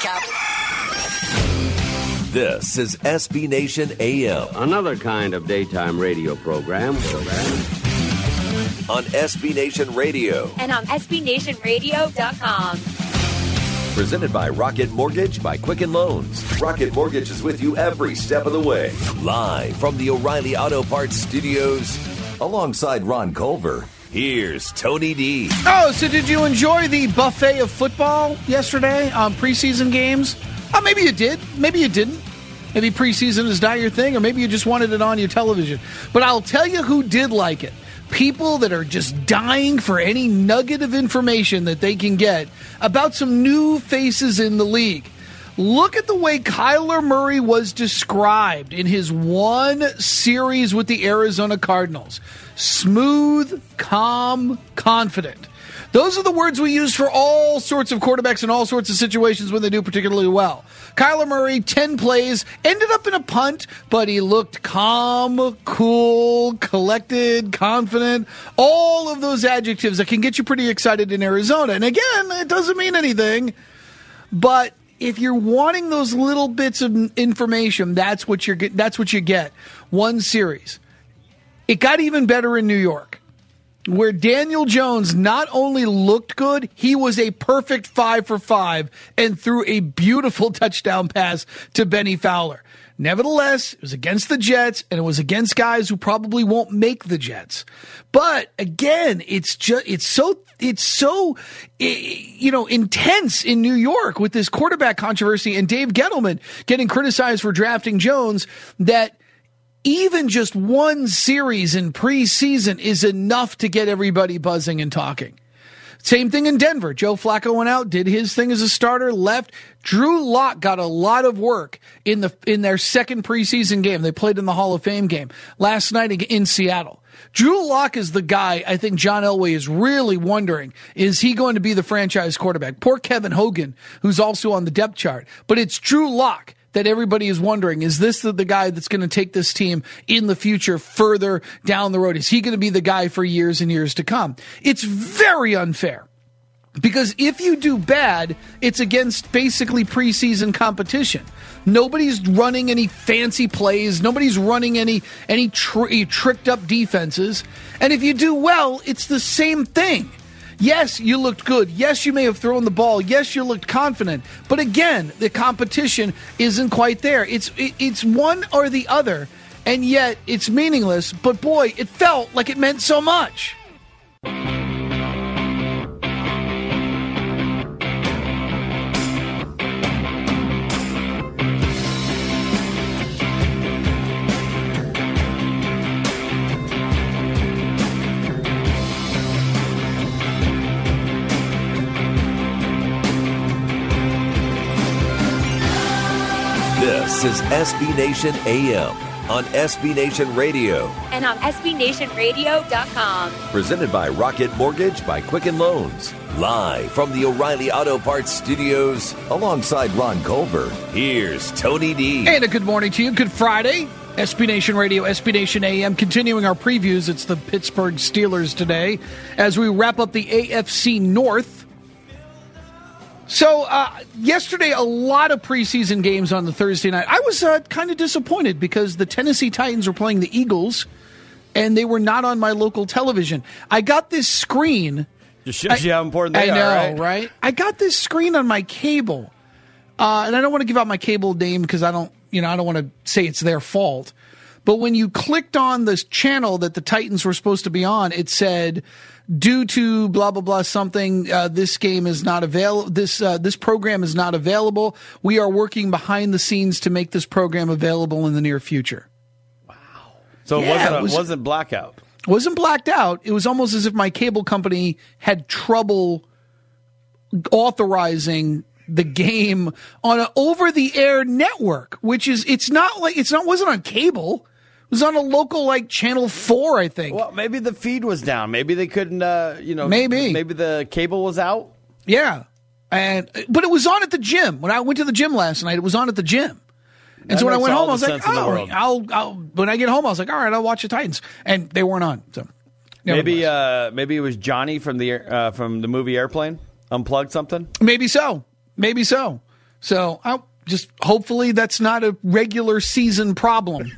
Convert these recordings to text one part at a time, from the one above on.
up. This is SB Nation AM. Another kind of daytime radio program. On SB Nation Radio. And on SBNationRadio.com. Presented by Rocket Mortgage by Quicken Loans. Rocket Mortgage is with you every step of the way. Live from the O'Reilly Auto Parts Studios. Alongside Ron Culver, here's Tony D. Oh, so did you enjoy the buffet of football yesterday on preseason games? Maybe you did. Maybe you didn't. Maybe preseason is not your thing, or maybe you just wanted it on your television. But I'll tell you who did like it. People that are just dying for any nugget of information that they can get about some new faces in the league. Look at the way Kyler Murray was described in his one series with the Arizona Cardinals. Smooth, calm, confident. Those are the words we use for all sorts of quarterbacks in all sorts of situations when they do particularly well. Kyler Murray, 10 plays, ended up in a punt, but he looked calm, cool, collected, confident. All of those adjectives that can get you pretty excited in Arizona. And again, it doesn't mean anything, but if you're wanting those little bits of information, that's what you get. One series. It got even better in New York, where Daniel Jones not only looked good, he was a perfect 5 for 5 and threw a beautiful touchdown pass to Benny Fowler. Nevertheless, it was against the Jets, and it was against guys who probably won't make the Jets. But again, it's so intense in New York with this quarterback controversy and Dave Gettleman getting criticized for drafting Jones that even just one series in preseason is enough to get everybody buzzing and talking. Same thing in Denver. Joe Flacco went out, did his thing as a starter, left. Drew Lock got a lot of work in their second preseason game. They played in the Hall of Fame game last night in Seattle. Drew Lock is the guy I think John Elway is really wondering, is he going to be the franchise quarterback? Poor Kevin Hogan, who's also on the depth chart. But it's Drew Lock that everybody is wondering, is this the guy that's going to take this team in the future further down the road? Is he going to be the guy for years and years to come? It's very unfair, because if you do bad, it's against basically preseason competition. Nobody's running any fancy plays. Nobody's running any tricked up defenses. And if you do well, it's the same thing. Yes, you looked good. Yes, you may have thrown the ball. Yes, you looked confident. But again, the competition isn't quite there. It's one or the other, and yet it's meaningless. But boy, it felt like it meant so much. This is SB Nation AM on SB Nation Radio. And on SBNationRadio.com. Presented by Rocket Mortgage by Quicken Loans. Live from the O'Reilly Auto Parts Studios. Alongside Ron Culver, here's Tony D. And a good morning to you. Good Friday. SB Nation Radio, SB Nation AM. Continuing our previews, it's the Pittsburgh Steelers today as we wrap up the AFC North. So, yesterday, a lot of preseason games on the Thursday night. I was kind of disappointed because the Tennessee Titans were playing the Eagles, and they were not on my local television. I got this screen. Just shows you how important they are, I know, right? I got this screen on my cable, and I don't want to give out my cable name because I don't want to say it's their fault. But when you clicked on this channel that the Titans were supposed to be on, it said, due to blah, blah, blah, something, this game is not available. This program is not available. We are working behind the scenes to make this program available in the near future. Wow. So it wasn't blackout. It wasn't blacked out. It was almost as if my cable company had trouble authorizing the game on an over-the-air network, which is, wasn't on cable. It was on a local, Channel 4, I think. Well, maybe the feed was down. Maybe they couldn't, Maybe the cable was out. Yeah. But it was on at the gym. When I went to the gym last night, it was on at the gym. And so when I went home, I was like, when I get home, I was like, all right, I'll watch the Titans. And they weren't on. So maybe it was Johnny from the movie Airplane. Unplugged something? Maybe so. So hopefully that's not a regular season problem.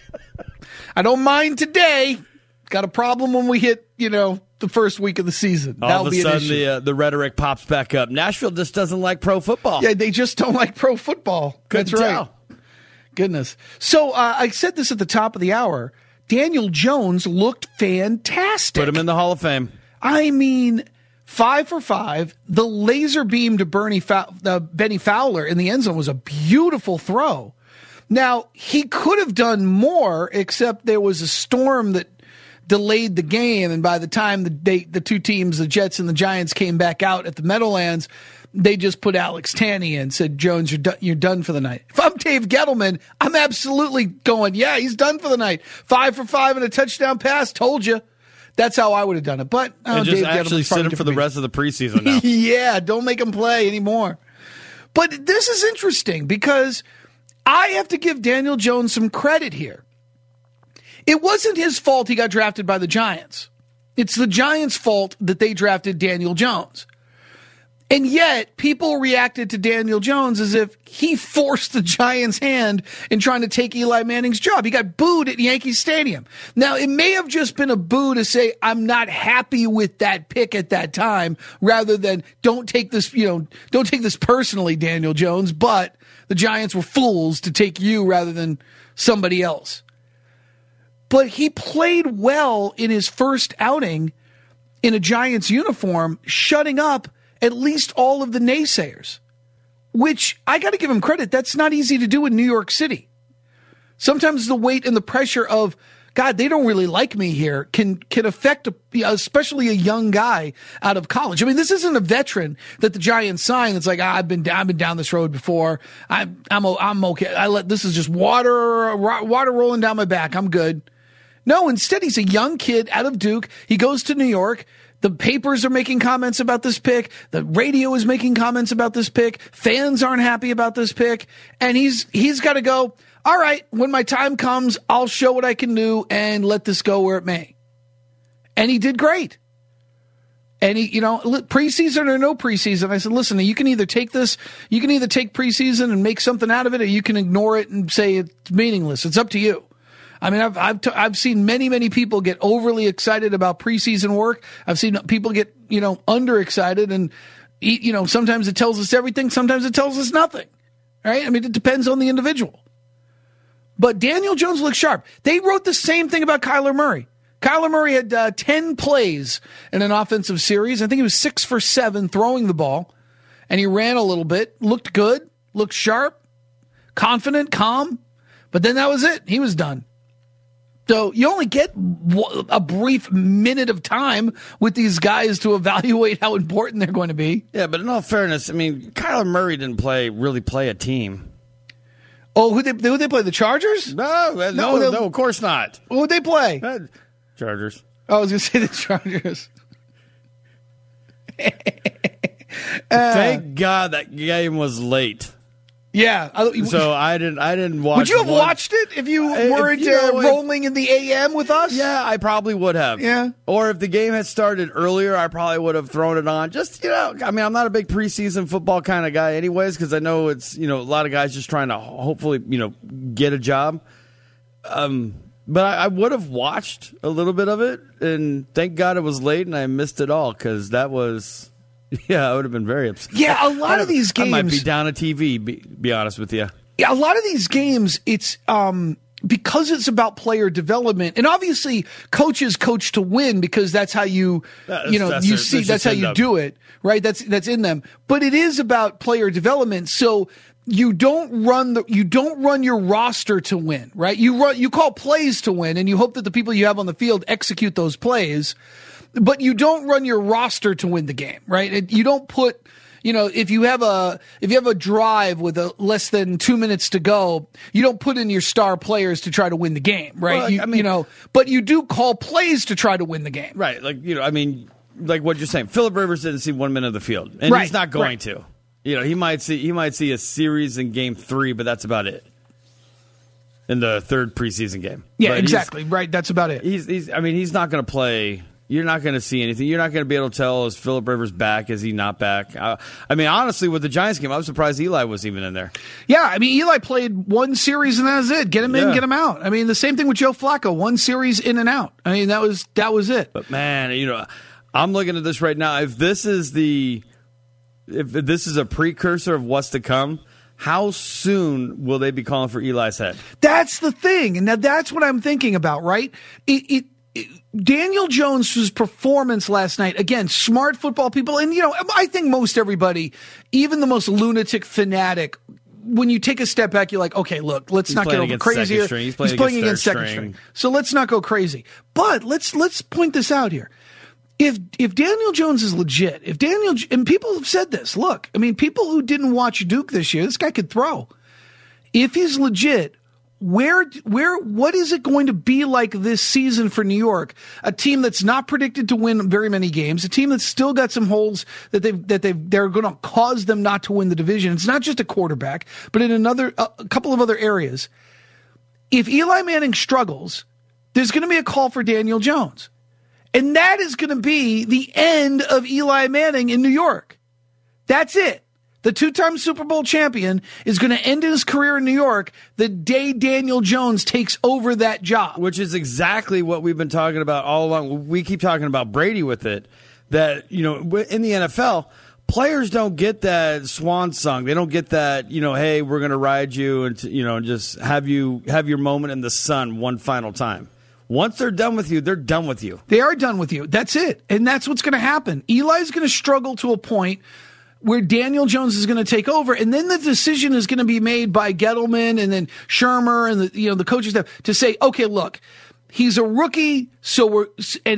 I don't mind today. Got a problem when we hit, the first week of the season. All of a sudden, the rhetoric pops back up. Nashville just doesn't like pro football. Yeah, they just don't like pro football. That's right. Goodness. So I said this at the top of the hour. Daniel Jones looked fantastic. Put him in the Hall of Fame. I mean, 5 for 5. The laser beam to Benny Fowler in the end zone was a beautiful throw. Now, he could have done more, except there was a storm that delayed the game, and by the time the two teams, the Jets and the Giants, came back out at the Meadowlands, they just put Alex Tanney in and said, Jones, you're done for the night. If I'm Dave Gettleman, I'm absolutely going, yeah, he's done for the night. 5 for 5 and a touchdown pass, told you. That's how I would have done it. But and just actually sit him for the rest of the preseason now. Yeah, don't make him play anymore. But this is interesting because I have to give Daniel Jones some credit here. It wasn't his fault he got drafted by the Giants. It's the Giants' fault that they drafted Daniel Jones. And yet, people reacted to Daniel Jones as if he forced the Giants' hand in trying to take Eli Manning's job. He got booed at Yankee Stadium. Now, it may have just been a boo to say, I'm not happy with that pick at that time, rather than don't take this personally, Daniel Jones, but the Giants were fools to take you rather than somebody else. But he played well in his first outing in a Giants uniform, shutting up at least all of the naysayers, which I got to give him credit. That's not easy to do in New York City. Sometimes the weight and the pressure of, God, they don't really like me here can affect especially a young guy out of college. I mean, this isn't a veteran that the Giants signed. It's like, I've been down this road before. I'm okay. This is just water rolling down my back. I'm good. No, instead, he's a young kid out of Duke. He goes to New York. The papers are making comments about this pick. The radio is making comments about this pick. Fans aren't happy about this pick. And he's got to go, all right, when my time comes, I'll show what I can do and let this go where it may. And he did great. And he, preseason or no preseason, I said, listen, you can either take preseason and make something out of it, or you can ignore it and say it's meaningless. It's up to you. I mean, I've seen many people get overly excited about preseason work. I've seen people get, underexcited, and, sometimes it tells us everything. Sometimes it tells us nothing, right? I mean, it depends on the individual. But Daniel Jones looks sharp. They wrote the same thing about Kyler Murray. Kyler Murray had 10 plays in an offensive series. I think he was 6 for 7 throwing the ball, and he ran a little bit, looked good, looked sharp, confident, calm. But then that was it. He was done. So you only get a brief minute of time with these guys to evaluate how important they're going to be. Yeah, but in all fairness, I mean, Kyler Murray didn't really play a team. Oh, who they play? The Chargers? No, of course not. Who'd they play? Chargers. I was going to say the Chargers. Thank God that game was late. Yeah. So I didn't watch. Would you have watched it if you weren't rolling in the AM with us? Yeah, I probably would have. Yeah. Or if the game had started earlier, I probably would have thrown it on. Just, I mean, I'm not a big preseason football kind of guy anyways, because I know it's, a lot of guys just trying to hopefully, get a job. But I would have watched a little bit of it, and thank God it was late and I missed it all, because that was... Yeah, I would have been very upset. Yeah, a lot of these games... I might be down a TV, be honest with you. Yeah, a lot of these games, it's because it's about player development, and obviously coaches coach to win because that's how you that's how you do it, right? That's in them. But it is about player development, so you don't run your roster to win, right? You call plays to win, and you hope that the people you have on the field execute those plays. But you don't run your roster to win the game, right? You don't put, if you have a drive with less than 2 minutes to go, you don't put in your star players to try to win the game, right? Well, but you do call plays to try to win the game, right? Like what you're saying. Phillip Rivers didn't see 1 minute of the field, and he's not going to. He might see a series in Game 3, but that's about it. In the third preseason game, yeah, exactly, right. That's about it. He's not going to play. You're not going to see anything. You're not going to be able to tell, is Phillip Rivers back? Is he not back? I mean, honestly, with the Giants game, I was surprised Eli was even in there. Yeah, I mean, Eli played one series and that was it. Get him in, get him out. I mean, the same thing with Joe Flacco. One series in and out. I mean, that was it. But, man, I'm looking at this right now. If this is a precursor of what's to come, how soon will they be calling for Eli's head? That's the thing. And now that's what I'm thinking about, right? Daniel Jones' performance last night, again, smart football people, and, I think most everybody, even the most lunatic fanatic, when you take a step back, you're like, okay, look, let's not get over crazy here. He's playing against second string. So let's not go crazy. But let's point this out here. If Daniel Jones is legit, and people have said this, look, I mean, people who didn't watch Duke this year, this guy could throw. If he's legit, what is it going to be like this season for New York? A team that's not predicted to win very many games, a team that's still got some holes that they're going to cause them not to win the division. It's not just a quarterback, but in a couple of other areas. If Eli Manning struggles, there's going to be a call for Daniel Jones. And that is going to be the end of Eli Manning in New York. That's it. The two-time Super Bowl champion is going to end his career in New York the day Daniel Jones takes over that job. Which is exactly what we've been talking about all along. We keep talking about Brady with it, that, in the NFL, players don't get that swan song. They don't get that, hey, we're going to ride you and, just have your moment in the sun one final time. Once they're done with you, they're done with you. They are done with you. That's it. And that's what's going to happen. Eli's going to struggle to a point where Daniel Jones is going to take over, and then the decision is going to be made by Gettleman and then Shermer and the coaching staff to say, okay, look, he's a rookie, so we're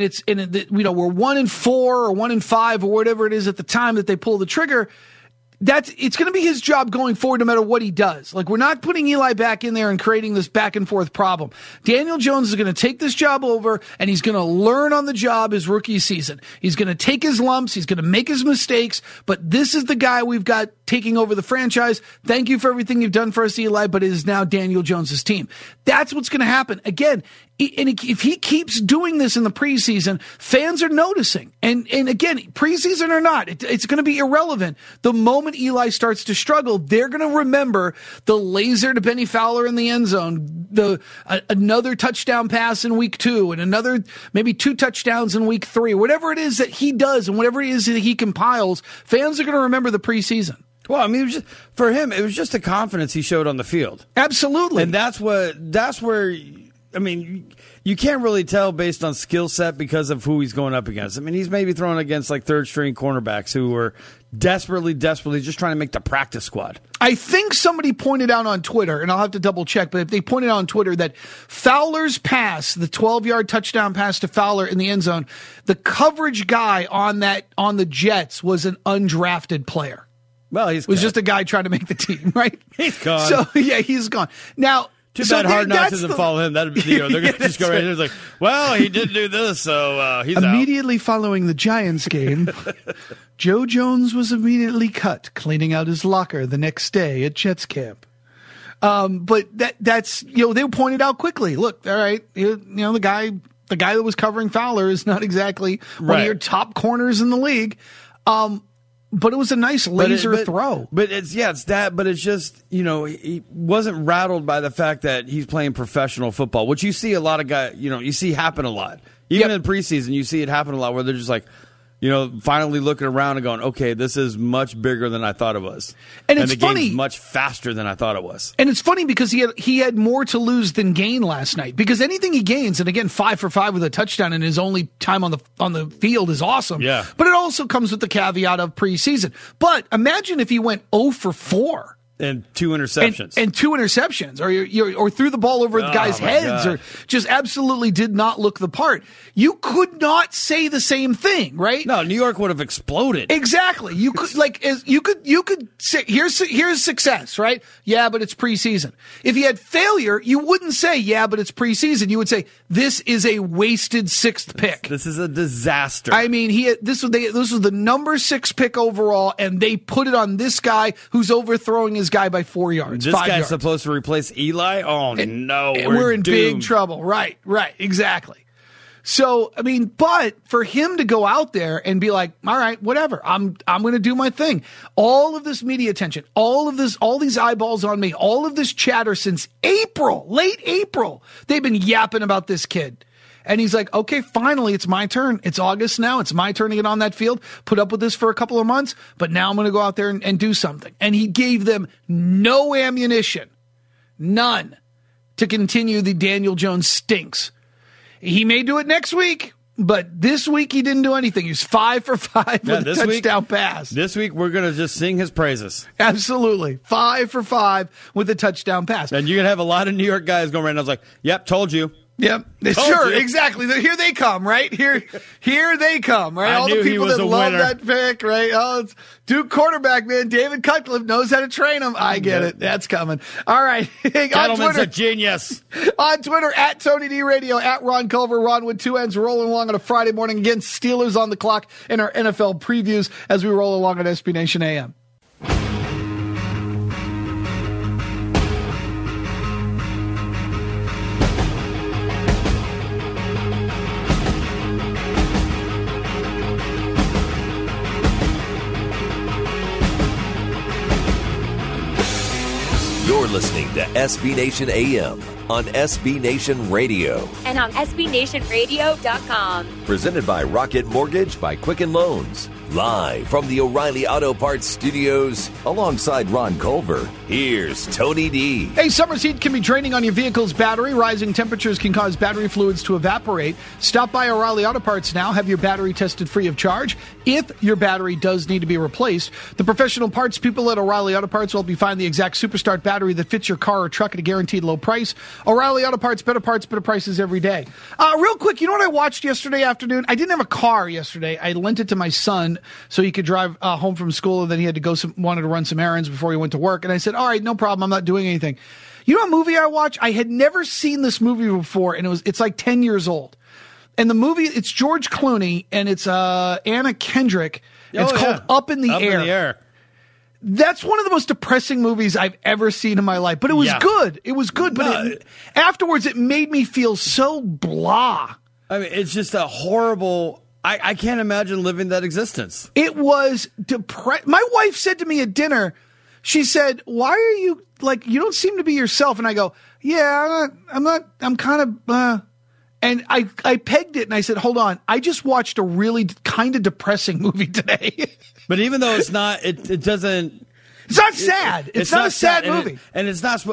1-4 or 1-5 or whatever it is at the time that they pull the trigger. It's going to be his job going forward no matter what he does. Like, we're not putting Eli back in there and creating this back and forth problem. Daniel Jones is going to take this job over, and he's going to learn on the job his rookie season. He's going to take his lumps. He's going to make his mistakes, but this is the guy we've got taking over the franchise. Thank you for everything you've done for us, Eli, but it is now Daniel Jones' team. That's what's going to happen. Again, and if he keeps doing this in the preseason, fans are noticing. And again, preseason or not, it's going to be irrelevant. The moment Eli starts to struggle, they're going to remember the laser to Benny Fowler in the end zone, another touchdown pass in week 2, and another maybe 2 touchdowns in week 3. Whatever it is that he does and whatever it is that he compiles, fans are going to remember the preseason. Well, I mean, for him, it was just the confidence he showed on the field. Absolutely. And that's where, I mean, you can't really tell based on skill set because of who he's going up against. I mean, he's maybe throwing against like third-string cornerbacks who are desperately just trying to make the practice squad. I think somebody pointed out on Twitter, and I'll have to double-check, but if they pointed out on Twitter that Fowler's pass, the 12-yard touchdown pass to Fowler in the end zone, the coverage guy on the Jets was an undrafted player. Well, it was just a guy trying to make the team, right? He's gone. So, yeah, he's gone. Now, too bad Hard Knocks doesn't follow him. They're going to just go right there. It's like, well, he did do this, so he's immediately out. Following the Giants game, Joe Jones was immediately cut, cleaning out his locker the next day at Jets camp. But that's they pointed out quickly. Look, all right, the guy that was covering Fowler is not exactly one of your top corners in the league. But it was a nice laser throw. But it's that. But it's just, he wasn't rattled by the fact that he's playing professional football, which you see a lot of guys, you see happen a lot. Even in preseason, you see it happen a lot where they're just like, finally looking around and going, okay, this is much bigger than I thought it was. And it's funny, game's much faster than I thought it was. And it's funny because he had more to lose than gain last night. Because anything he gains, and again, 5 for 5 with a touchdown in his only time on the field is awesome. Yeah. But it also comes with the caveat of preseason. But imagine if he went 0 for 4. And 2 interceptions. And 2 interceptions, or threw the ball over the guys' heads, or just absolutely did not look the part. You could not say the same thing, right? No, New York would have exploded. Exactly. You could you could say here's success, right? Yeah, but it's preseason. If you had failure, you wouldn't say yeah, but it's preseason. You would say this is a wasted 6th pick. This is a disaster. I mean, this was the number 6 pick overall, and they put it on this guy who's overthrowing his guy by 4 yards. This 5 guy's yards. supposed to replace Eli? Oh, no. We're in doomed. big trouble. Right, exactly. So, I mean, but for him to go out there and be like, all right, whatever, I'm going to do my thing. All of this media attention, all these eyeballs on me, all of this chatter since late April, they've been yapping about this kid. And he's like, okay, finally, it's my turn. It's August now. It's my turn to get on that field, put up with this for a couple of months, but now I'm going to go out there and do something. And he gave them no ammunition, none, to continue the Daniel Jones stinks. He may do it next week, but this week he didn't do anything. He was 5 for 5 with a touchdown pass. This week we're going to just sing his praises. Absolutely. 5 for 5 with a touchdown pass. And you're going to have a lot of New York guys going around. I was like, yep, told you. Yep. Sure, exactly. Here they come, right? Here they come, right? All the people that love that pick, right? Oh, it's Duke quarterback, man. David Cutcliffe knows how to train him. I get it. That's coming. All right. Gentleman's a genius. On Twitter, at Tony D Radio, at Ron Culver, Ron with 2 N's, rolling along on a Friday morning. Again, Steelers on the clock in our NFL previews as we roll along on SB Nation AM. You're listening to SB Nation AM on SB Nation Radio. And on SBNationRadio.com. Presented by Rocket Mortgage by Quicken Loans. Live from the O'Reilly Auto Parts Studios, alongside Ron Culver, here's Tony D. Hey, summer's heat can be draining on your vehicle's battery. Rising temperatures can cause battery fluids to evaporate. Stop by O'Reilly Auto Parts now. Have your battery tested free of charge. If your battery does need to be replaced, the professional parts people at O'Reilly Auto Parts will help you find the exact Superstart battery that fits your car or truck at a guaranteed low price. O'Reilly Auto Parts, better prices every day. Real quick, you know what I watched yesterday afternoon? I didn't have a car yesterday. I lent it to my son so he could drive home from school, and then he had to wanted to run some errands before he went to work. And I said, all right, no problem. I'm not doing anything. You know what movie I watched? I had never seen this movie before, and it's like 10 years old. And the movie, it's George Clooney, and it's Anna Kendrick. It's called Up in the Air. That's one of the most depressing movies I've ever seen in my life. But it was good. It was good. But afterwards, it made me feel so blah. I mean, it's just a horrible... I can't imagine living that existence. It was my wife said to me at dinner, she said, why are you, like, you don't seem to be yourself. And I go, yeah, I'm kind of, and I pegged it and I said, hold on, I just watched a really kind of depressing movie today. But even though it's not, it doesn't. It's not sad. It's not a sad movie. And it's not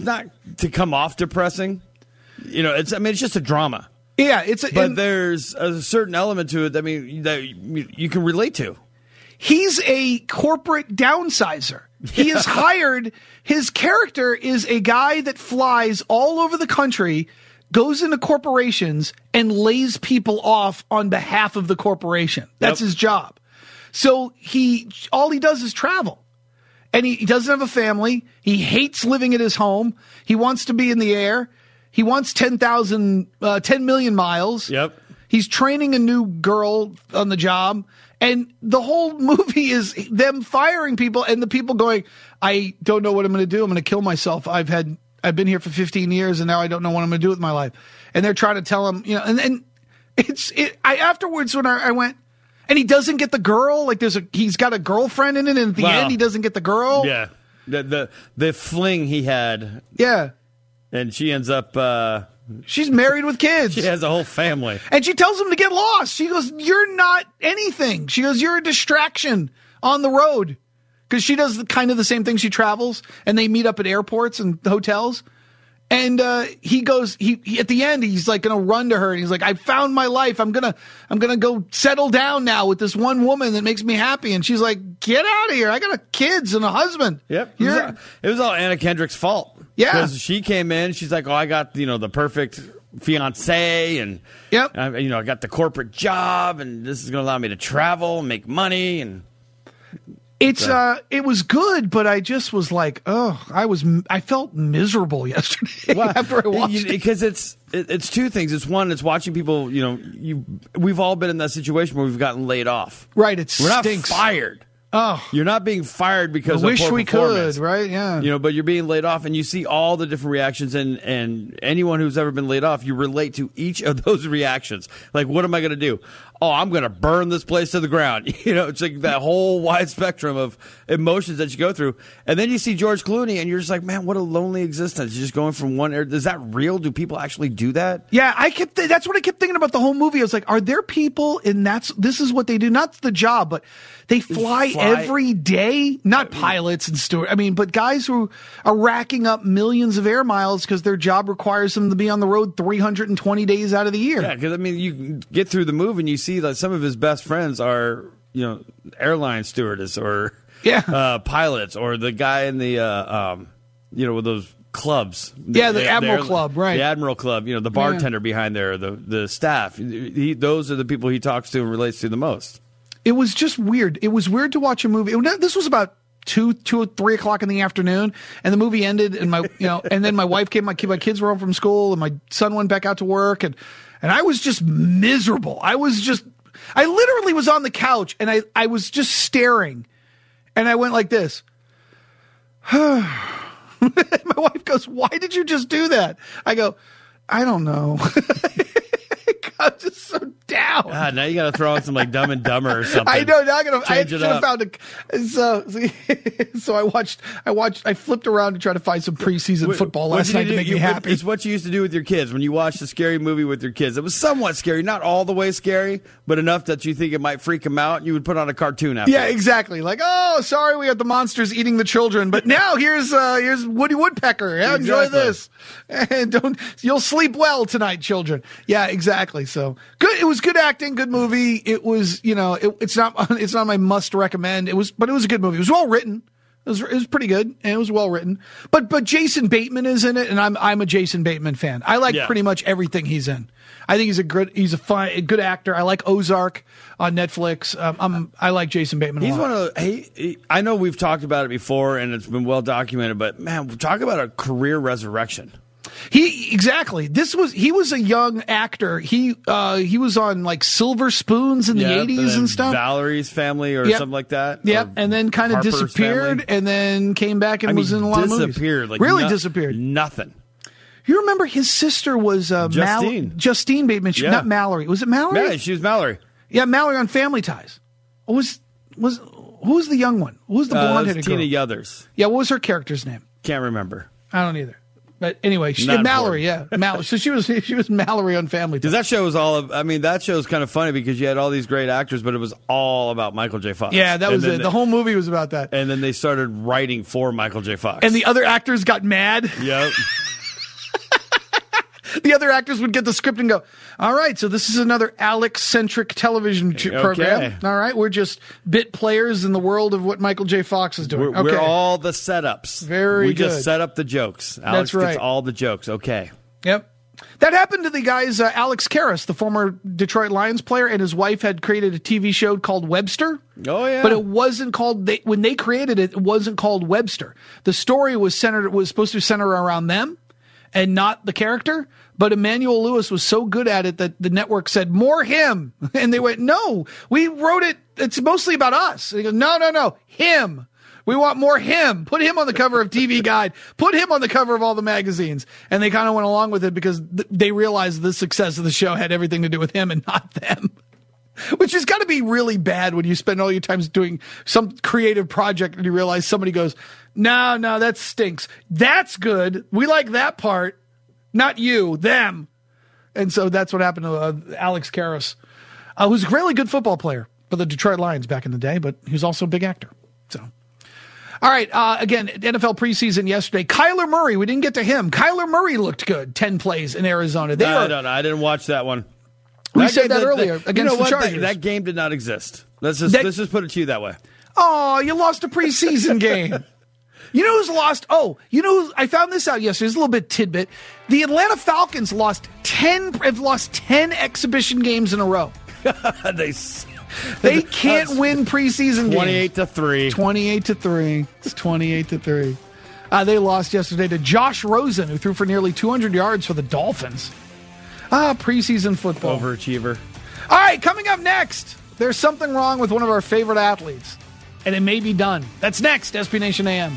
to come off depressing. You know, it's just a drama. Yeah, but there's a certain element to it. I mean, that you can relate to. He's a corporate downsizer. He is hired. His character is a guy that flies all over the country, goes into corporations, and lays people off on behalf of the corporation. That's his job. So all he does is travel. And he doesn't have a family. He hates living at his home. He wants to be in the air. He wants 10 million miles. Yep. He's training a new girl on the job. And the whole movie is them firing people and the people going, I don't know what I'm going to do. I'm going to kill myself. I've been here for 15 years and now I don't know what I'm going to do with my life. And they're trying to tell him, you know, and afterwards when I went, and he doesn't get the girl, like he's got a girlfriend in it, and at the end he doesn't get the girl. Yeah. The fling he had. Yeah. And she ends up... she's married with kids. She has a whole family. And she tells him to get lost. She goes, you're not anything. She goes, you're a distraction on the road. Because she does kind of the same thing. She travels, and they meet up at airports and hotels. And he goes, he at the end, he's like going to run to her. And he's like, I found my life. I'm gonna go settle down now with this one woman that makes me happy. And she's like, get out of here. I got kids and a husband. Yep. It was all Anna Kendrick's fault. Yeah. Because she came in, she's like, oh, I got, the perfect fiance, and I got the corporate job, and this is going to allow me to travel and make money. And it was good, but I just was like, I felt miserable yesterday after I watched it. Because it's two things. It's one, it's watching people, we've all been in that situation where we've gotten laid off. Right. We're not fired. Oh, You're not being fired because I of wish poor we performance. could, right? Yeah. But you're being laid off, and you see all the different reactions, and anyone who's ever been laid off, you relate to each of those reactions. Like, what am I going to do? Oh, I'm going to burn this place to the ground. It's like that whole wide spectrum of emotions that you go through. And then you see George Clooney, and you're just like, man, what a lonely existence. You're just going from one area. Is that real? Do people actually do that? Yeah, that's what I kept thinking about the whole movie. I was like, are there people, and this is what they do? Not the job, but they fly every day. Not pilots and stewards. I mean, but guys who are racking up millions of air miles because their job requires them to be on the road 320 days out of the year. Yeah, because, you get through the movie and you see that some of his best friends are, airline stewardess or pilots, or the guy in the, with those clubs. Yeah, the Admiral Club, right. The Admiral Club, the bartender behind there, the staff. Those are the people he talks to and relates to the most. It was just weird. It was weird to watch a movie. This was about 2 or 3 o'clock in the afternoon, and the movie ended, and and then my wife came. My kids were home from school, and my son went back out to work, and I was just miserable. I literally was on the couch, and I was just staring, and I went like this. My wife goes, "Why did you just do that?" I go, "I don't know." I'm just so down. God, now you got to throw on some like Dumb and Dumber or something. I know. Now I should have found so I flipped around to try to find some preseason football last night to make me happy. It's what you used to do with your kids when you watched a scary movie with your kids. It was somewhat scary, not all the way scary, but enough that you think it might freak them out. You would put on a cartoon after. Yeah, exactly. Like, oh, sorry, we got the monsters eating the children, but now here's Woody Woodpecker. Yeah, enjoy this, and you'll sleep well tonight, children. Yeah, exactly. So good. It was good acting, good movie. It was, it's not my must recommend. But it was a good movie. It was well written. It was pretty good, and it was well written. But Jason Bateman is in it, and I'm a Jason Bateman fan. I like pretty much everything he's in. I think he's a good actor. I like Ozark on Netflix. I like Jason Bateman a lot. He's one of the, I know we've talked about it before, and it's been well documented. But man, talk about a career resurrection. He was a young actor. He was on like Silver Spoons in the 80s and stuff. Valerie's Family or something like that. Yep, and then kind of disappeared, family. And then came back and was in a lot of movies. Disappeared, disappeared. Nothing. You remember his sister was Justine Bateman, not Mallory. Was it Mallory? Yeah, she was Mallory. Yeah, Mallory on Family Ties. Who was the young one? Who was the blonde-headed girl? Tina Yothers. Yeah, what was her character's name? Can't remember. I don't either. But anyway, Mallory, Mallory. So she was Mallory on Family Ties. Because that show was that show was kind of funny because you had all these great actors, but it was all about Michael J. Fox. Yeah, that was it. The whole movie was about that. And then they started writing for Michael J. Fox. And the other actors got mad. Yep. The other actors would get the script and go, all right, so this is another Alex-centric television program. All right, we're just bit players in the world of what Michael J. Fox is doing. We're all the setups. We just set up the jokes. Alex gets all the jokes. Okay. Yep. That happened to the guys, Alex Karras, the former Detroit Lions player, and his wife had created a TV show called Webster. Oh, yeah. But it wasn't called, when they created it, it wasn't called Webster. The story was supposed to center around them and not the character. But Emmanuel Lewis was so good at it that the network said, more him. And they went, no, we wrote it. It's mostly about us. And he goes, no, him. We want more him. Put him on the cover of TV Guide. Put him on the cover of all the magazines. And they kind of went along with it because they realized the success of the show had everything to do with him and not them. Which has got to be really bad when you spend all your time doing some creative project and you realize somebody goes, no, that stinks. That's good. We like that part. Not you, them. And so that's what happened to Alex Karras, who's a really good football player for the Detroit Lions back in the day, but he was also a big actor. So, all right, again, NFL preseason yesterday. Kyler Murray, we didn't get to him. Kyler Murray looked good, 10 plays in Arizona. No, I didn't watch that one. We said that earlier against the Chargers. That game did not exist. Let's just put it to you that way. Oh, you lost a preseason game. You know who's lost? I found this out yesterday. It's a little bit tidbit. The Atlanta Falcons have lost 10 exhibition games in a row. They can't win preseason games. 28-3. 28-3. It's 28-3. They lost yesterday to Josh Rosen, who threw for nearly 200 yards for the Dolphins. Preseason football. Overachiever. All right, coming up next, there's something wrong with one of our favorite athletes. and it may be done. That's next, SB Nation AM.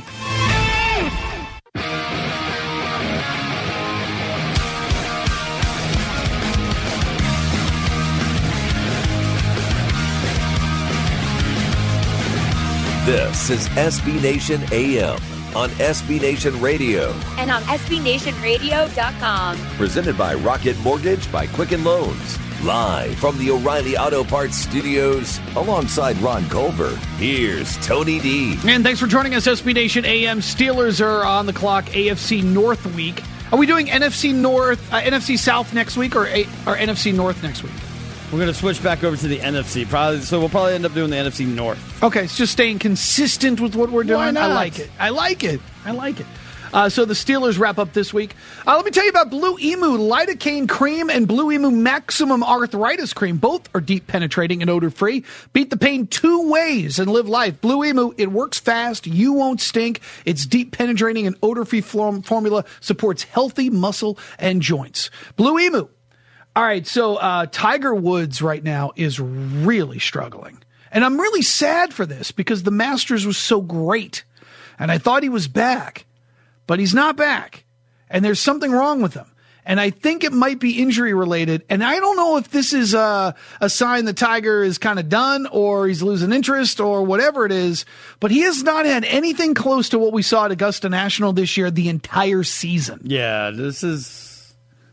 This is SB Nation AM on SB Nation Radio. And on SBNationRadio.com. Presented by Rocket Mortgage by Quicken Loans. Live from the O'Reilly Auto Parts Studios alongside Ron Culver. Here's Tony D. And thanks for joining us, SB Nation AM. Steelers are on the clock, AFC North week. Are we doing NFC North, NFC South next week or NFC North next week? We're going to switch back over to the NFC. So we'll probably end up doing the NFC North. Okay, it's just staying consistent with what we're doing. Why not? I like it. So the Steelers wrap up this week. Let me tell you about Blue Emu Lidocaine Cream and Blue Emu Maximum Arthritis Cream. Both are deep penetrating and odor-free. Beat the pain 2 ways and live life. Blue Emu, it works fast. You won't stink. Its deep penetrating and odor-free formula supports healthy muscle and joints. Blue Emu. All right, so Tiger Woods right now is really struggling. And I'm really sad for this because the Masters was so great. And I thought he was back. But he's not back. And there's something wrong with him. And I think it might be injury related. And I don't know if this is a sign that Tiger is kind of done or he's losing interest or whatever it is. But he has not had anything close to what we saw at Augusta National this year the entire season. Yeah, this is...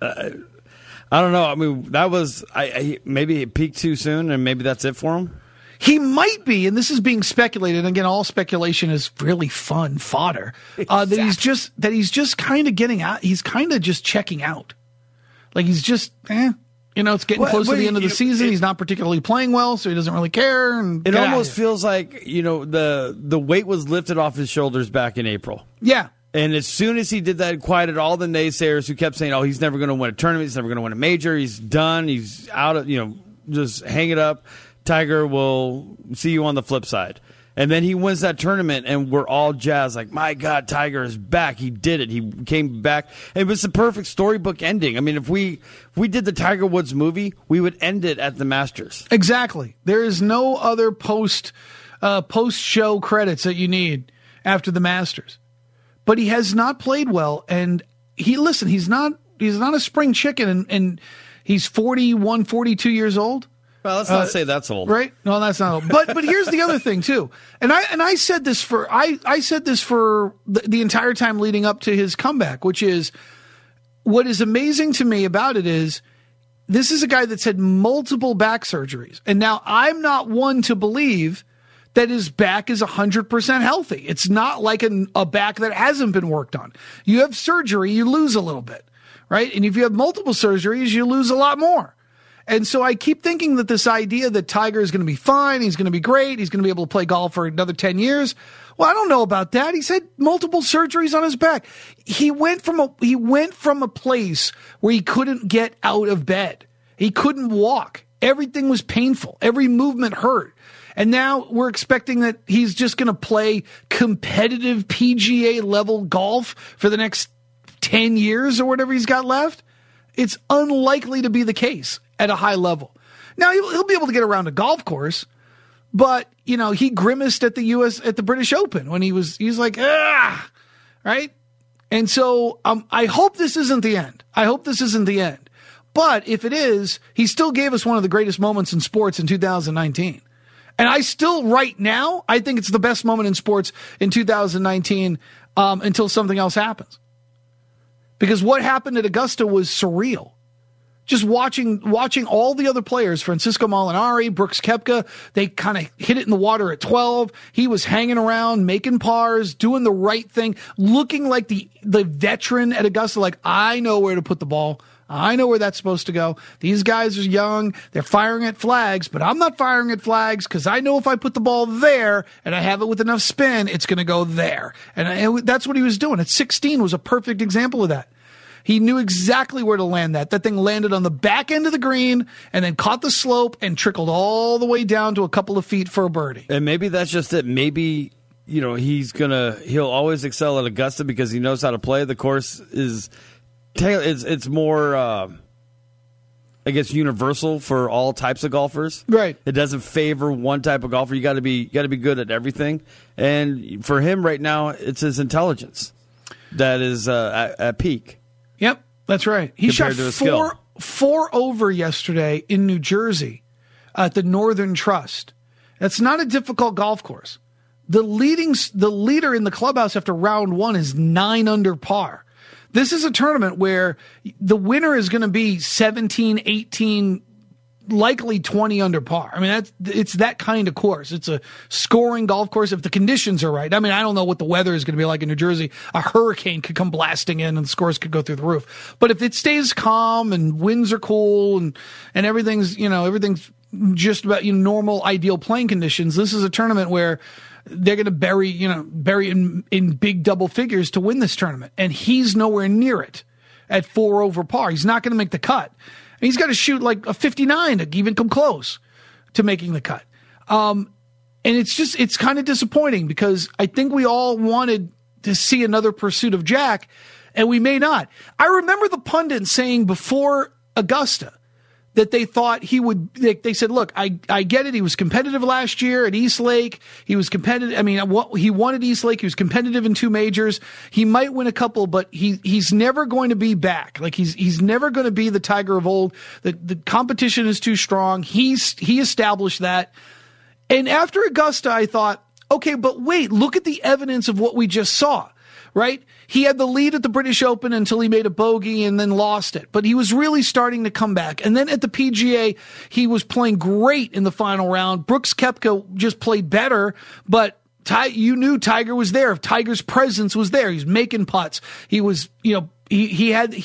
I don't know. I mean, that was maybe it peaked too soon, and maybe that's it for him. He might be, and this is being speculated. And again, all speculation is really fun fodder. Exactly. That he's just kind of getting out. He's kind of just checking out. Like he's just, it's getting close to the end of the season. He's not particularly playing well, so he doesn't really care. And it almost feels like the weight was lifted off his shoulders back in April. Yeah. And as soon as he did that, it quieted all the naysayers who kept saying, he's never going to win a tournament. He's never going to win a major. He's done. He's out of, just hang it up. Tiger will see you on the flip side. And then he wins that tournament, and we're all jazzed. Like, my God, Tiger is back. He did it. He came back. It was the perfect storybook ending. I mean, if we did the Tiger Woods movie, we would end it at the Masters. Exactly. There is no other post-show credits that you need after the Masters. But he has not played well, and he's not a spring chicken, and he's 41, 42 years old. Well, let's not say that's old. Right? No, that's not old. But here's the other thing too. And I said this for the entire time leading up to his comeback, which is what is amazing to me about it is this is a guy that's had multiple back surgeries. And now I'm not one to believe that his back is 100% healthy. It's not like a back that hasn't been worked on. You have surgery, you lose a little bit, right? And if you have multiple surgeries, you lose a lot more. And so I keep thinking that this idea that Tiger is going to be fine, he's going to be great, he's going to be able to play golf for another 10 years. Well, I don't know about that. He's had multiple surgeries on his back. He went from a place where he couldn't get out of bed. He couldn't walk. Everything was painful. Every movement hurt. And now we're expecting that he's just going to play competitive PGA level golf for the next 10 years or whatever he's got left. It's unlikely to be the case at a high level. Now he'll be able to get around a golf course, but he grimaced at the British Open when he's like, right? And so I hope this isn't the end. But if it is, he still gave us one of the greatest moments in sports in 2019. And I still, right now, I think it's the best moment in sports in 2019 until something else happens. Because what happened at Augusta was surreal. Just watching all the other players, Francisco Molinari, Brooks Koepka, they kind of hit it in the water at 12. He was hanging around, making pars, doing the right thing, looking like the veteran at Augusta, like, I know where to put the ball. I know where that's supposed to go. These guys are young. They're firing at flags, but I'm not firing at flags because I know if I put the ball there and I have it with enough spin, it's going to go there. And that's what he was doing. At 16 was a perfect example of that. He knew exactly where to land that. That thing landed on the back end of the green and then caught the slope and trickled all the way down to a couple of feet for a birdie. And maybe that's just it. Maybe, he'll always excel at Augusta because he knows how to play. The course is... It's more universal for all types of golfers. Right. It doesn't favor one type of golfer. You got to be good at everything. And for him right now, it's his intelligence that is at peak. Yep, that's right. He shot to his skill. four over yesterday in New Jersey at the Northern Trust. That's not a difficult golf course. The leader in the clubhouse after round 1 is 9 under par. This is a tournament where the winner is going to be 17, 18, likely 20 under par. I mean, it's that kind of course. It's a scoring golf course if the conditions are right. I mean, I don't know what the weather is going to be like in New Jersey. A hurricane could come blasting in and the scores could go through the roof. But if it stays calm and winds are cool and everything's just about normal, ideal playing conditions, this is a tournament where they're going to bury in big double figures to win this tournament. And he's nowhere near it at 4 over par. He's not going to make the cut. And he's got to shoot like a 59 to even come close to making the cut. And it's kind of disappointing because I think we all wanted to see another pursuit of Jack, and we may not. I remember the pundits saying before Augusta that they thought he would, they said, look, I get it. He was competitive last year at East Lake. He was competitive. I mean, he won at East Lake. He was competitive in 2 majors. He might win a couple, but he's never going to be back. Like he's never going to be the Tiger of old. The competition is too strong. He established that. And after Augusta, I thought, okay, but wait, look at the evidence of what we just saw, right? He had the lead at the British Open until he made a bogey and then lost it. But he was really starting to come back. And then at the PGA, he was playing great in the final round. Brooks Koepka just played better, but you knew Tiger was there. Tiger's presence was there. He's making putts. He was, he had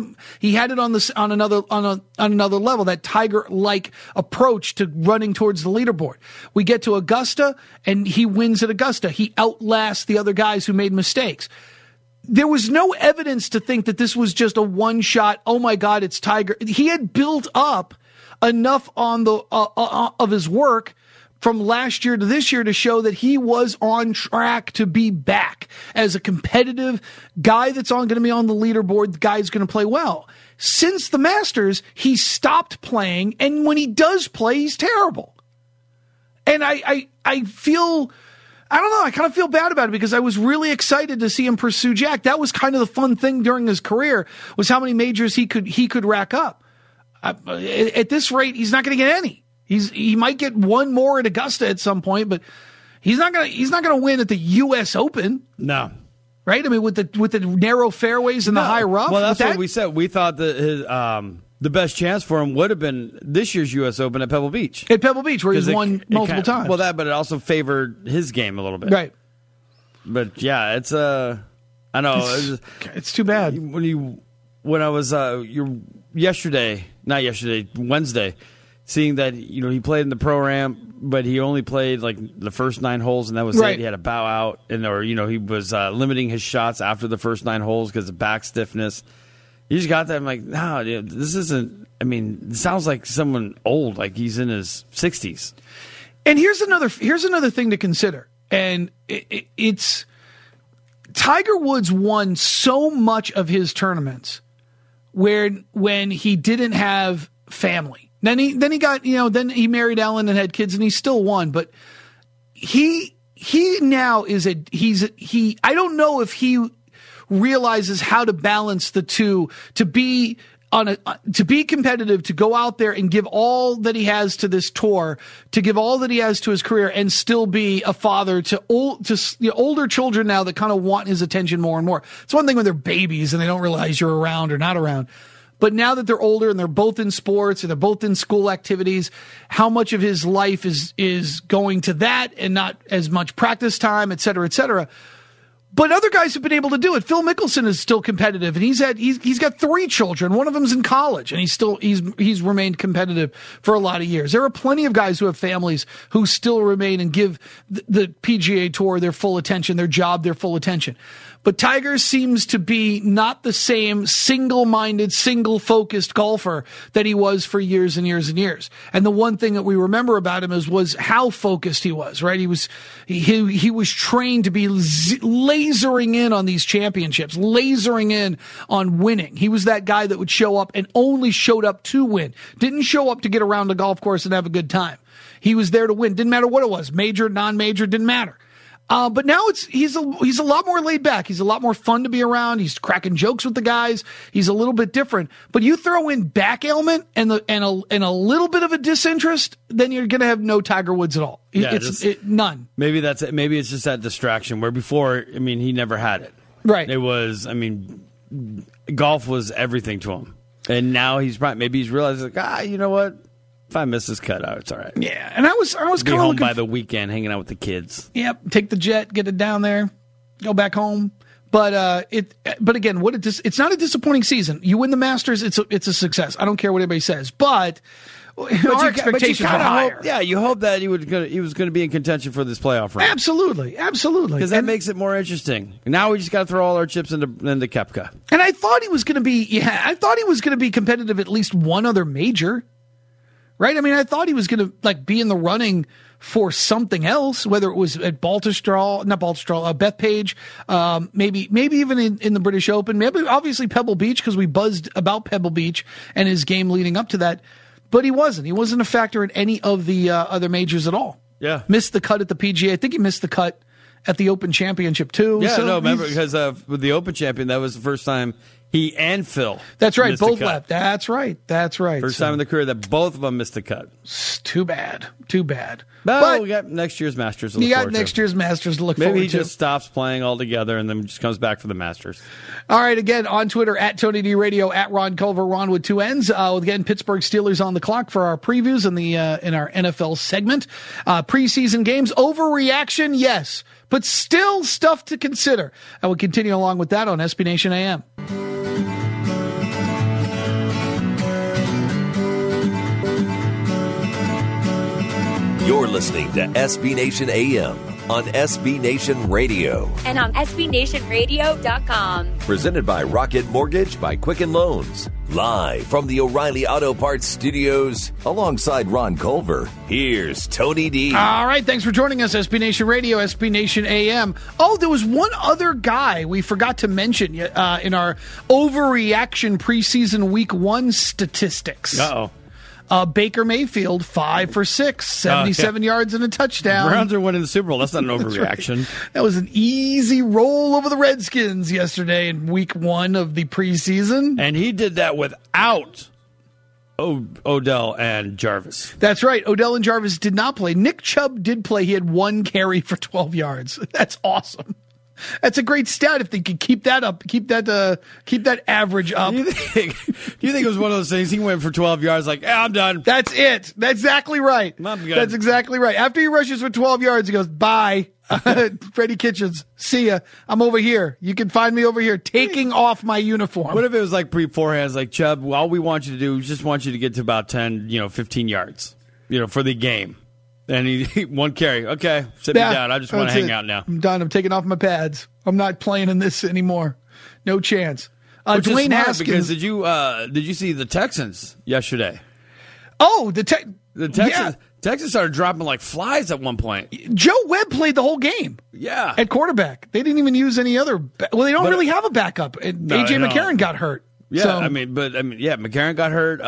it on another level, that Tiger-like approach to running towards the leaderboard. We get to Augusta and he wins at Augusta. He outlasts the other guys who made mistakes. There was no evidence to think that this was just a one-shot, oh my God, it's Tiger. He had built up enough on the of his work from last year to this year to show that he was on track to be back as a competitive guy that's going to be on the leaderboard, the guy who's going to play well. Since the Masters, he stopped playing, and when he does play, he's terrible. And I feel... I don't know. I kind of feel bad about it because I was really excited to see him pursue Jack. That was kind of the fun thing during his career, was how many majors he could rack up. At this rate, he's not going to get any. He might get one more at Augusta at some point, but he's not going to win at the U.S. Open. No. Right? I mean, with the narrow fairways and the high rough. Well, that's what we said. We thought that his the best chance for him would have been this year's U.S. Open at Pebble Beach. At Pebble Beach, where he's won multiple times. Well, but it also favored his game a little bit. Right. But, yeah, it's I know. It's too bad. When I was Wednesday, seeing that, he played in the Pro-Am, but he only played, like, the first 9 holes, and that was right. it. He had to bow out, he was limiting his shots after the first 9 holes because of back stiffness. You just got that. I'm like, no, dude, this isn't. I mean, it sounds like someone old, like he's in his 60s. And here's another thing to consider. And it's Tiger Woods won so much of his tournaments when he didn't have family. Then he got, then he married Ellen and had kids, and he still won. But he now is I don't know if he realizes how to balance the two, to be competitive, to go out there and give all that he has to this tour, to give all that he has to his career, and still be a father to older children now that kind of want his attention more and more. It's one thing when they're babies and they don't realize you're around or not around. But now that they're older and they're both in sports and they're both in school activities, how much of his life is going to that and not as much practice time, et cetera, et cetera. But other guys have been able to do it. Phil Mickelson is still competitive, and he's got 3 children. One of them's in college, and he's remained competitive for a lot of years. There are plenty of guys who have families who still remain and give the PGA Tour their full attention, their job, their full attention. But Tiger seems to be not the same single-minded, single-focused golfer that he was for years and years and years. And the one thing that we remember about him was how focused he was, right? He was trained to be laser lasering in on these championships, lasering in on winning. He was that guy that would show up and only showed up to win. Didn't show up to get around the golf course and have a good time. He was there to win. Didn't matter what it was. Major, non-major, didn't matter. But now he's a lot more laid back. He's a lot more fun to be around. He's cracking jokes with the guys. He's a little bit different. But you throw in back ailment and a little bit of a disinterest, then you're going to have no Tiger Woods at all. Yeah, none. Maybe that's it. Maybe it's just that distraction where before, I mean, he never had it. Right. It was, I mean, golf was everything to him. And now he's realized, like, you know what? If I miss this cut out, it's all right. Yeah, and I was kind of home by the weekend, hanging out with the kids. Yep, take the jet, get it down there, go back home. But again, it's not a disappointing season. You win the Masters, it's a success. I don't care what anybody says, but our expectations are higher. You hope that he was going to be in contention for this playoff run. Absolutely, because that makes it more interesting. Now we just got to throw all our chips into Koepka. And I thought he was going to be competitive at least one other major. Right? I mean, I thought he was going to be in the running for something else, whether it was at Bethpage, maybe even in the British Open, maybe obviously Pebble Beach, because we buzzed about Pebble Beach and his game leading up to that. But he wasn't. He wasn't a factor in any of the other majors at all. Yeah. Missed the cut at the PGA. I think he missed the cut at the Open Championship too. Yeah, remember, because with the Open Champion, that was the first time he and Phil. That's right. Both left. That's right. First time in the career that both of them missed the cut. Too bad. But we got next year's Masters to look forward to. Year's Masters to look forward to. Maybe he just stops playing altogether and then just comes back for the Masters. All right. Again, on Twitter, at Tony D Radio, at Ron Culver, Ron with two N's. Again, Pittsburgh Steelers on the clock for our previews in our NFL segment. Preseason games. Overreaction, yes. But still stuff to consider. I will continue along with that on SB Nation AM. You're listening to SB Nation AM on SB Nation Radio. And on SBNationRadio.com. Presented by Rocket Mortgage by Quicken Loans. Live from the O'Reilly Auto Parts Studios, alongside Ron Culver, here's Tony D. All right, thanks for joining us, SB Nation Radio, SB Nation AM. Oh, there was one other guy we forgot to mention in our overreaction preseason week 1 statistics. Uh-oh. Baker Mayfield, 5 for 6, 77 yards and a touchdown. Browns are winning the Super Bowl. That's not an overreaction. Right. That was an easy roll over the Redskins yesterday in week 1 of the preseason. And he did that without Odell and Jarvis. That's right. Odell and Jarvis did not play. Nick Chubb did play. He had 1 carry for 12 yards. That's awesome. That's a great stat if they could keep that up, keep that average up. Do you think it was one of those things? He went for 12 yards, like, I'm done. That's it. That's exactly right. I'm good. That's exactly right. After he rushes for 12 yards, he goes, bye. Freddie Kitchens, see ya. I'm over here. You can find me over here, taking off my uniform. What if it was like beforehand? It's like, Chubb, all we want you to do is just want you to get to about 10, 15 yards, for the game. And he 1 carry. Okay, sit me down. I just want to hang out now. I'm done. I'm taking off my pads. I'm not playing in this anymore. No chance. Dwayne Haskins. Because did you see the Texans yesterday? Oh, the Texans. Yeah. Texans started dropping like flies at one point. Joe Webb played the whole game. Yeah, at quarterback. They didn't even use any other. Well, they don't really have a backup. AJ McCarron got hurt. Yeah, so. McCarron got hurt.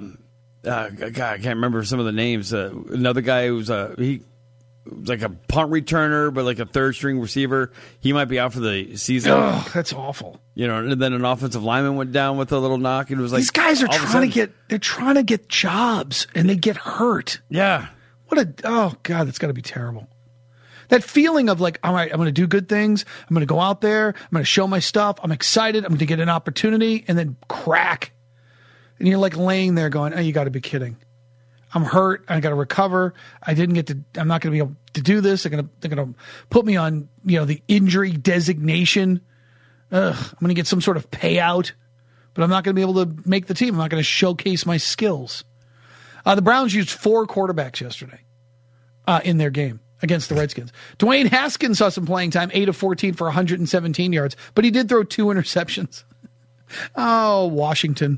God, I can't remember some of the names. Another guy who was he was like a punt returner, but like a third string receiver. He might be out for the season. Oh, that's awful. And then an offensive lineman went down with a little knock. And it was like these guys are trying to get jobs, and they get hurt. Yeah. Oh God, that's got to be terrible. That feeling of like, all right, I'm going to do good things. I'm going to go out there. I'm going to show my stuff. I'm excited. I'm going to get an opportunity, and then crack. And you're like laying there going, oh, you got to be kidding. I'm hurt. I got to recover. I'm not going to be able to do this. They're going to put me on, the injury designation. I'm going to get some sort of payout, but I'm not going to be able to make the team. I'm not going to showcase my skills. The Browns used 4 quarterbacks yesterday in their game against the Redskins. Dwayne Haskins saw some playing time, 8 of 14 for 117 yards, but he did throw 2 interceptions. Oh, Washington.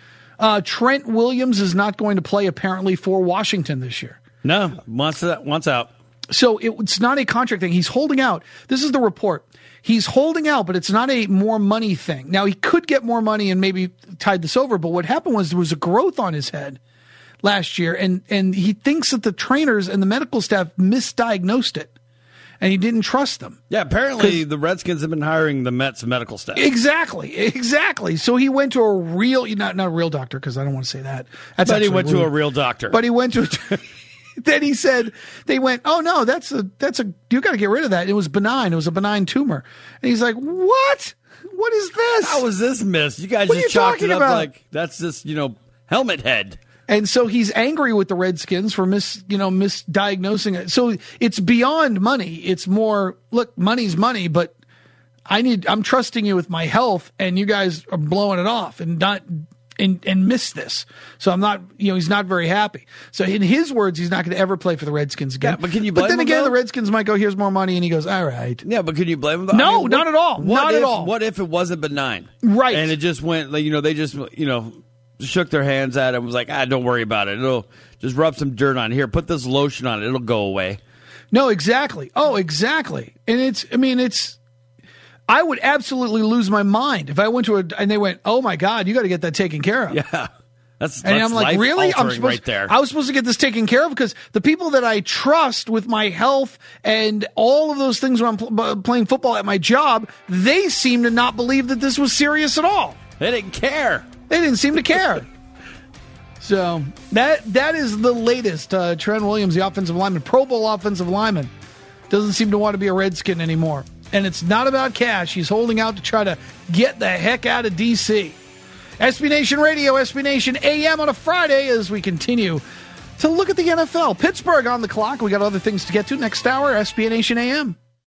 Trent Williams is not going to play apparently for Washington this year. No, wants out. So it's not a contract thing. He's holding out. This is the report. He's holding out, but it's not a more money thing. Now, he could get more money and maybe tide this over, but what happened was there was a growth on his head last year, and he thinks that the trainers and the medical staff misdiagnosed it, and he didn't trust them. Yeah, apparently the Redskins have been hiring the Mets medical staff. Exactly. So he went to a real, not a real doctor, because I don't want to say that. But he went to a real doctor. But he went to then he said, they went, oh no, that's a, you got to get rid of that. It was benign. It was a benign tumor. And he's like, what? What is this? How was this missed? You guys what just chalked it up like that's just, helmet head. And so he's angry with the Redskins for misdiagnosing it. So it's beyond money. It's more, look, money's money, but I'm trusting you with my health, and you guys are blowing it off and not and miss this. So I'm not, he's not very happy. So in his words, he's not going to ever play for the Redskins again. Yeah, but can you blame him? But then again, though? the Redskins might go, here's more money, and he goes, all right. Yeah, but can you blame him? No, not at all. Not at all. What if it wasn't benign? Right. And it just went, they just, shook their hands at it and was like, don't worry about it. It'll just rub some dirt on here. Put this lotion on it. It'll go away. No, exactly. Oh, exactly. And I would absolutely lose my mind if I went to and they went, oh my God, you got to get that taken care of. Yeah. That's I'm like, really? I was supposed to get this taken care of, because the people that I trust with my health and all of those things when I'm playing football at my job, they seem to not believe that this was serious at all. They didn't care. They didn't seem to care. So that is the latest. Trent Williams, the offensive lineman, Pro Bowl offensive lineman, doesn't seem to want to be a Redskin anymore. And it's not about cash. He's holding out to try to get the heck out of D.C. SB Nation Radio, SB Nation AM on a Friday as we continue to look at the NFL. Pittsburgh on the clock. We got other things to get to next hour. SB Nation AM.